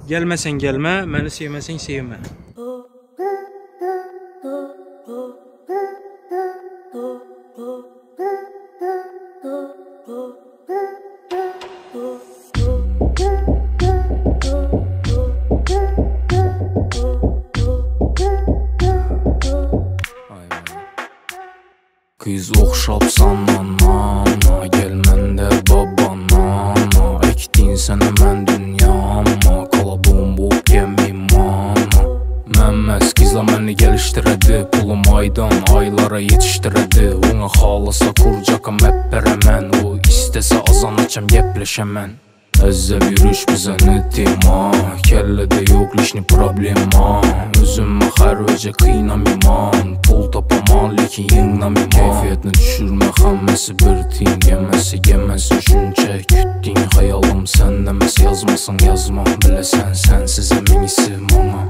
Gelmesen gelme, məni sevməsən sevmə. Kız oxşabsan anana, gel məndə babanana. Əkdin sənə mən dünyama, qalabım bu gəmim mana. Mənməz qızla məni gəlişdirədi, pulum aydan aylara yetişdirədi. Ona xalasa kurcakam əppərə mən, o istəsə azanacam gəpləşəmən. Əzzə yürüş bizə netima, kəllədə yox lişni problema. Özümə xərvəcə qıynam iman, pul tapamam lekin yığınam iman. Keyfiyyətini düşürmə xəmməsi bir tin, yeməsi düşüncə kütdin. Xəyalım sən nəməs yazmasan yazma, biləsən sənsiz əminisi mana.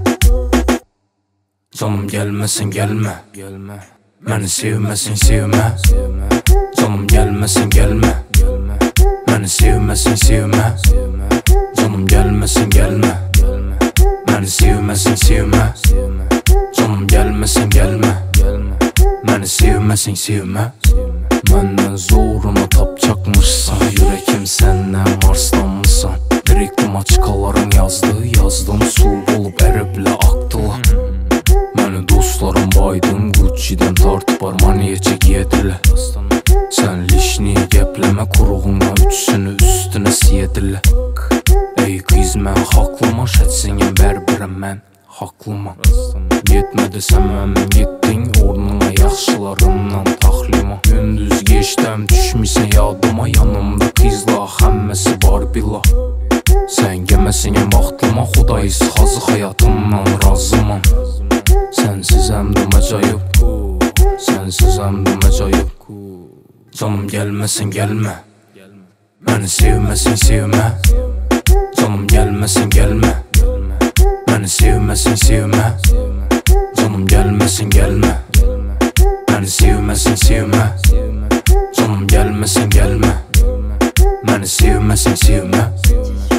Canım gəlməsən gəlmə, məni sevməsən sevmə. Canım gəlməsən gəlmə, məni sevməsən sevmə. Canım gəlməsən gəlmə, məni sevməsən sevmə. Canım gəlməsən gəlmə, məni sevməsən sevmə. Məndən zoruna tapacaqmışsan, yürəkim səndən marslanmışsan. Direktim açıqaların yazdım, sul olub ərəblə aktıla. Məni dostlarım baydım, Gucci'dən tartıb Armaniyə çəkiyədirlə. Sən lişni gəpləmə, quruğuna üçsünü üstünə siyədirlə. Ey qız mən haqlıman, şətsingən bərbərəm mən haqlıman. Yetmədi sən məmin getdin, ornuna yaxşılarımdan taxlima. Gündüz geçdəm, düşmüsən yadıma, yanımda qızla xəmməsi var bila. Sən gəməsinən vaxtıma, xudayız xazı həyatımdan razıman. Sənsiz əmdim əcayıb, sənsiz əmdim əcayıb. Canım gəlməsən gəlmə, məni sevməsən sevmə. Canım gəlməsən gəlmə, məni sevməsən sevmə. Canım gəlməsən gəlmə, məni sevməsən sevmə. Canım gəlməsən gəlmə, məni sevməsən sevmə.